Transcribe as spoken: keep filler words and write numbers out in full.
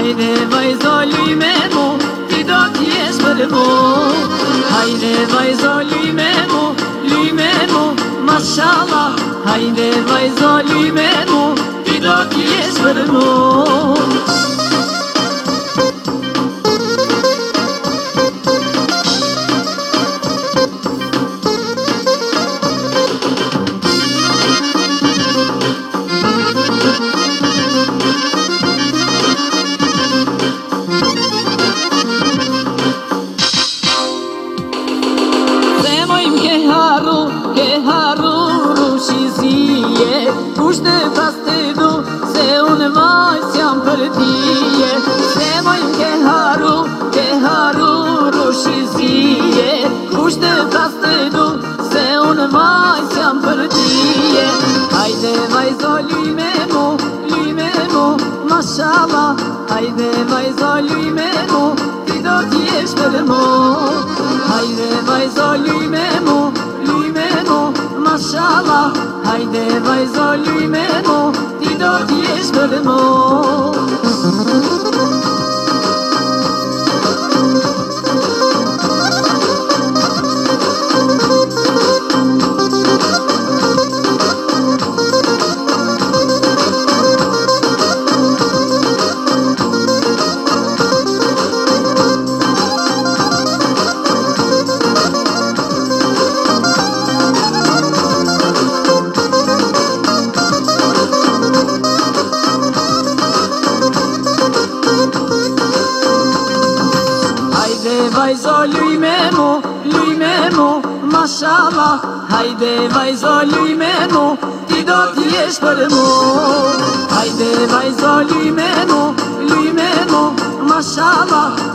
Hajde vajzo lyme mu, ti do t'jesh për mu. Hajde vajzo lyme mu, lyme mu, mashallah. Hajde vajzo lyme mu, ti do t'jesh për mu. Ke haru rushizije, kushte pas të du, se unë vajs jam për tije. Se mojmë ke haru, ke haru rushizije, kushte pas të du, se unë vajs jam për tije. Hajde vajzo lyme mu, lyme mu, mashallah. Hajde vajzo lyme mu, ti do t'jesh për mu. Hajde vajzo lyme mu, mashallah. Hajde vajzo lyme mu, ti do t'jesh për mu. Vajzo lyme mu, lyme mu, mashallah. Hajde vajzo lyme mu, ti do t'jesh për mu. Hajde vajzo lyme mu, lyme mu, mashallah.